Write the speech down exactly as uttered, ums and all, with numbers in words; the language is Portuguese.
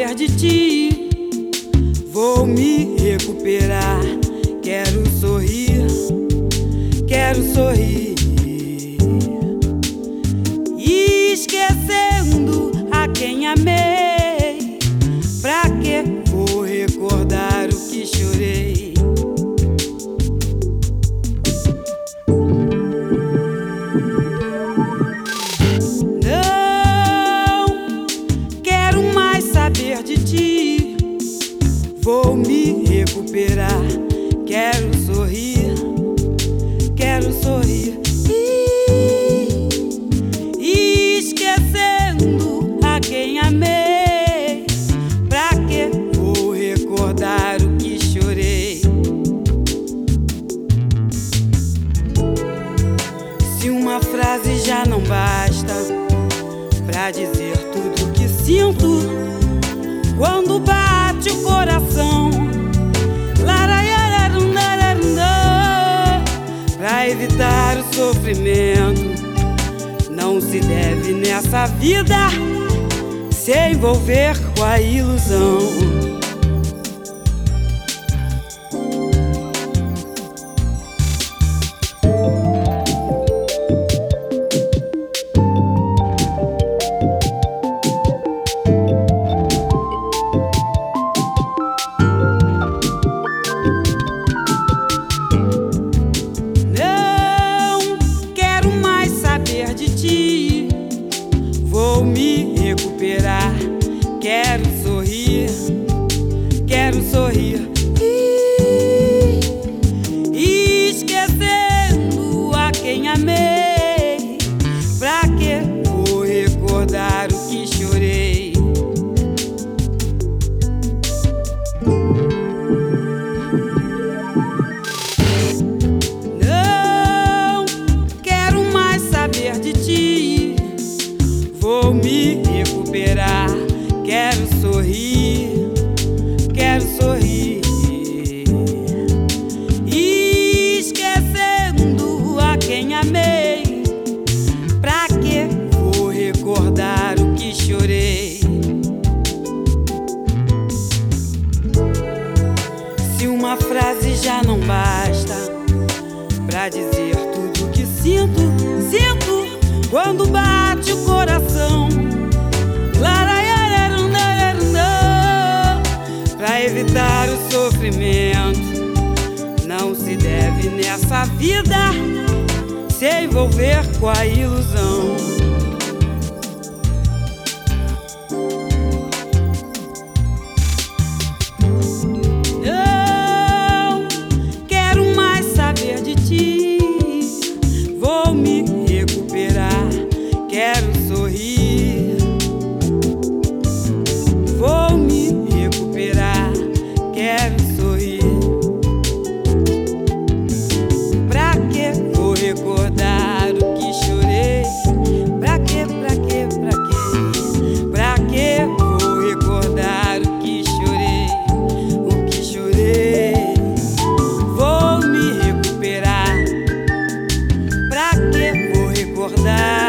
saber de ti. Vou me recuperar. Quero sorrir, quero sorrir. Esquecendo a quem amei. Pra que vou recordar o que chorei? Não quero mais saber de ti. Vou me recuperar. Quero sorrir, quero sorrir. Esquecendo a quem amei. Pra que vou recordar o que chorei? Se uma frase já não basta pra dizer tudo que sinto quando bate o coração. Pra evitar o sofrimento, não se deve nessa vida se envolver com a ilusão. Vou me recuperar. Quero sorrir, quero sorrir. Esquecendo a quem amei. Pra que vou recordar o que chorei? Não quero mais saber de ti. Vou me recuperar. Quero sorrir, quero sorrir. Esquecendo a quem amei. Pra que vou recordar o que chorei? Se uma frase já não basta pra dizer tudo que sinto, sinto quando bate o coração. Pra evitar o sofrimento, não se deve nessa vida se envolver com a ilusão. Não quero mais saber de ti. Vou me recuperar. Quero sorrir. Vou me recuperar. Quero sorrir. Pra que vou recordar o que chorei? Pra que, pra que, pra que? Pra que vou recordar o que chorei? O que chorei? Vou me recuperar. Pra que vou recordar?